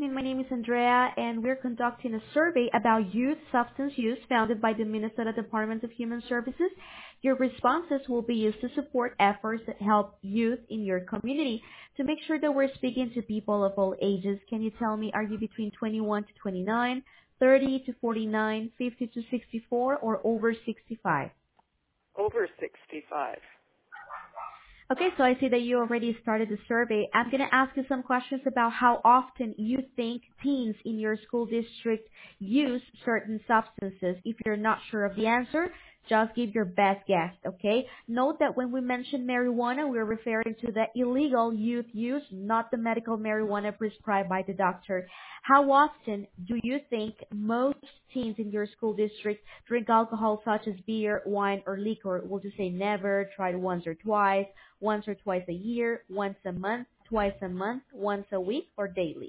afternoon. My name is Andrea, and we're conducting a survey about youth substance use founded by the Minnesota Department of Human Services. Your responses will be used to support efforts that help youth in your community. To make sure that we're speaking to people of all ages, can you tell me, are you between 21 to 29, 30 to 49, 50 to 64, or over 65? Over 65. Okay, so I see that you already started the survey. I'm going to ask you some questions about how often you think teens in your school district use certain substances. If you're not sure of the answer, just give your best guess, okay? Note that when we mention marijuana, we're referring to the illegal youth use, not the medical marijuana prescribed by the doctor. How often do you think most teens in your school district drink alcohol such as beer, wine, or liquor? We'll just say never, tried once or twice a year, once a month, twice a month, once a week, or daily?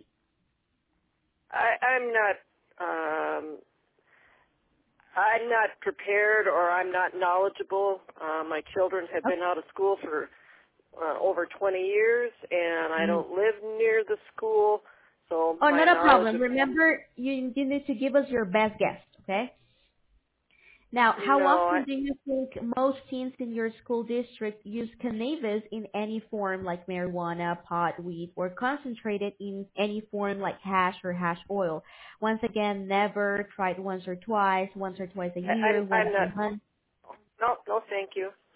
I'm not prepared, or I'm not knowledgeable. My children have been out of school for over 20 years, and I don't live near the school, so Oh, my not a knowledge problem. of... Remember, you need to give us your best guess, okay? Now, how No, often do you think most teens in your school district use cannabis in any form like marijuana, pot, weed, or concentrated in any form like hash or hash oil? Once again, never, tried once or twice a year, once I'm not... a month. No, thank you.